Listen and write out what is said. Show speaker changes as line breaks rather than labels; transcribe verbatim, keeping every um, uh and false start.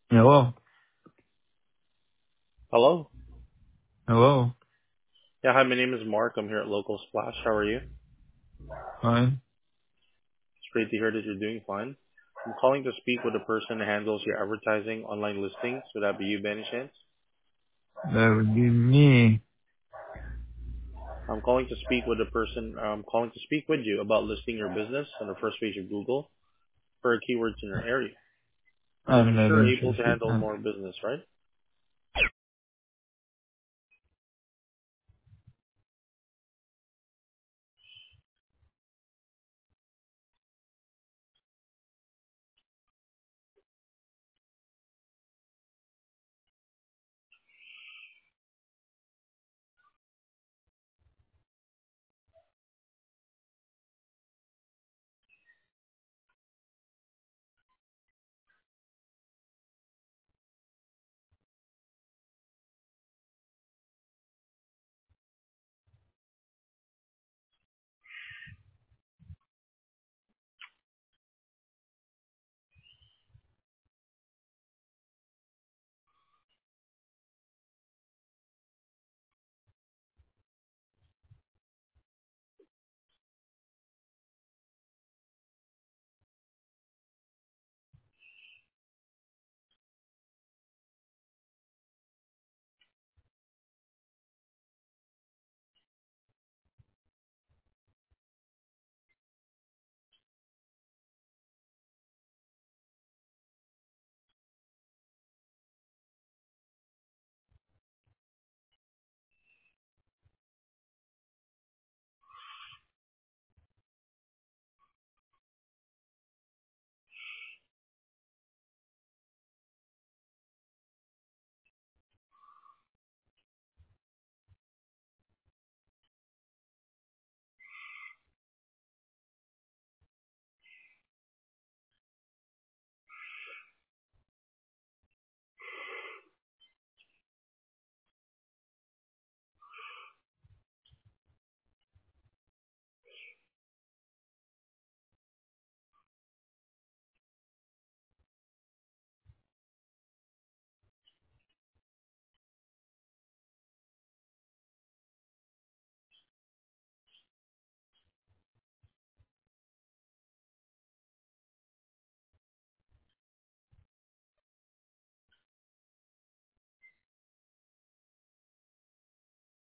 Hello.
Hello.
Hello.
Yeah, hi, my name is Mark. I'm here at Local Splash. How are you? It's
Fine.
great to hear that you're doing fine. I'm calling to speak with the person that handles your advertising online listings. Would that be you by any chance?
That would be me.
I'm calling to speak with the person, I'm calling to speak with you about listing your business on the first page of Google for keywords in your area. And
I'm
I'm
not
sure able to
interested.
handle
I'm,
more business, right?